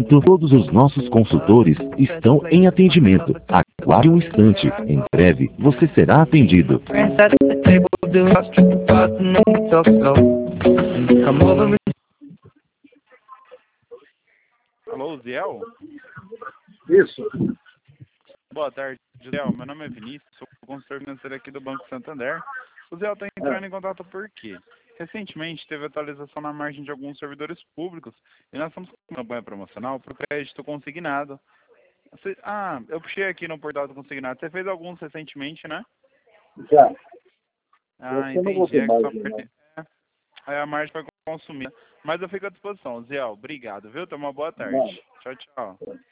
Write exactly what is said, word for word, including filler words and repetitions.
momento, todos os nossos consultores estão em atendimento. Aguarde um instante. Em breve, você será atendido. Alô, Ziel? Isso. Boa tarde, Ziel. Meu nome é Vinícius, sou consultor financeiro aqui do Banco Santander. O Ziel está entrando É. em contato por quê? Recentemente teve atualização na margem de alguns servidores públicos e nós estamos com uma campanha promocional para o crédito consignado. Você, ah, eu puxei aqui no portal do consignado. Você fez alguns recentemente, né? Já. Ah, Eu não vou entendi. ter É que só margem, não. é, aí a margem foi consumida. Mas eu fico à disposição. Ziel, obrigado, viu? Tenha uma boa Não. tarde. Tchau, tchau.